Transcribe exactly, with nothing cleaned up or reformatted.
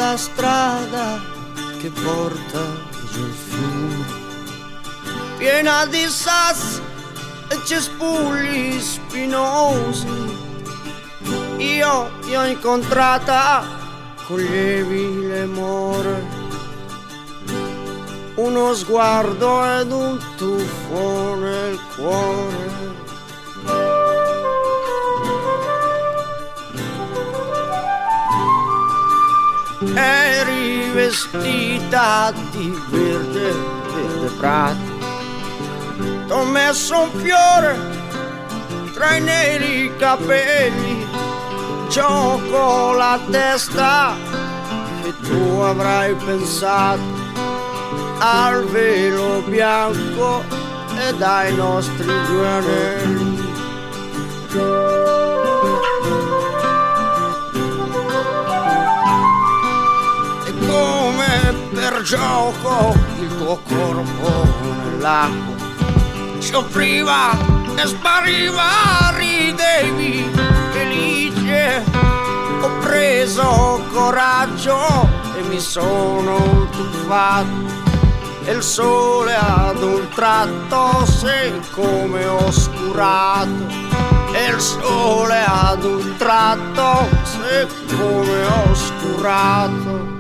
la strada che porta giù il fiume, piena di sassi e cespugli spinosi. Io ti ho incontrata con lievi le more, uno sguardo ed un tuffo nel cuore. Eri vestita di verde, verde prato, t'ho messo un fiore tra i neri capelli, gioco la testa che tu avrai pensato al velo bianco ed ai nostri due anelli. Come per gioco il tuo corpo nell'acqua si offriva e spariva, ridevi felice. Ho preso coraggio e mi sono tuffato, e il sole ad un tratto s'è come oscurato, e il sole ad un tratto s'è come oscurato.